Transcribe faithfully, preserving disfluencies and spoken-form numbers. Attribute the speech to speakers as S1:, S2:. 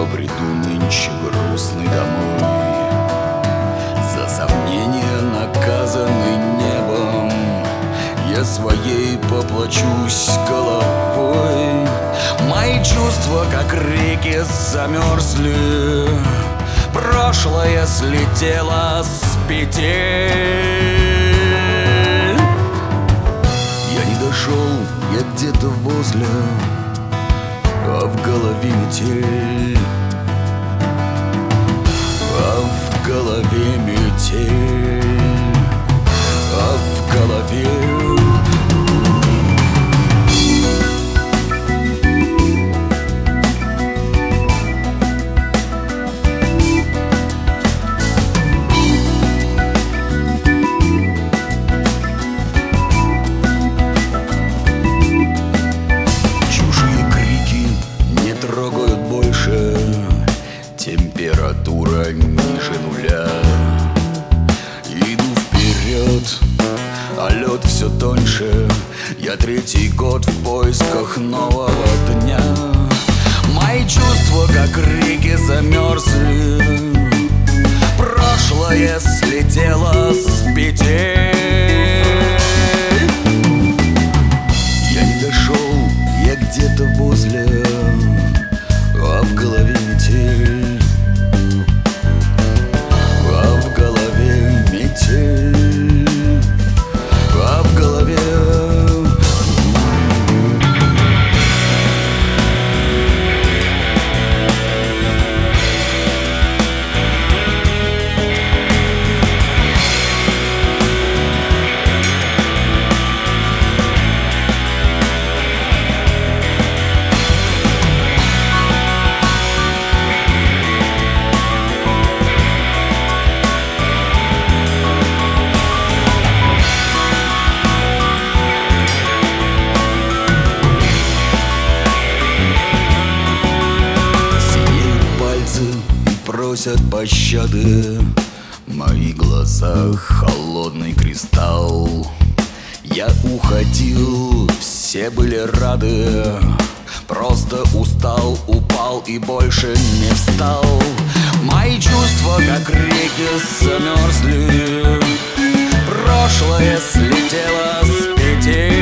S1: приду нынче грустный домой, за сомнения наказанный небом, я своей поплачусь головой. Мои чувства, как реки, замерзли, прошлое слетело с петель. Я не дошел, я где-то возле, а в голове метель, а в голове метель, а в голове. Трогают больше, температура ниже нуля. Иду вперед, а лед все тоньше, я третий год в поисках нового дня. Мои чувства, как реки, замерзли, прошлое слетело с петель. Я не дошел, я где-то возле, а в голове метель, а в голове метель, а в голове. Просят пощады, в моих глазах холодный кристалл. Я уходил, все были рады, просто устал, упал и больше не встал. Мои чувства, как реки, замерзли, прошлое слетело с петель.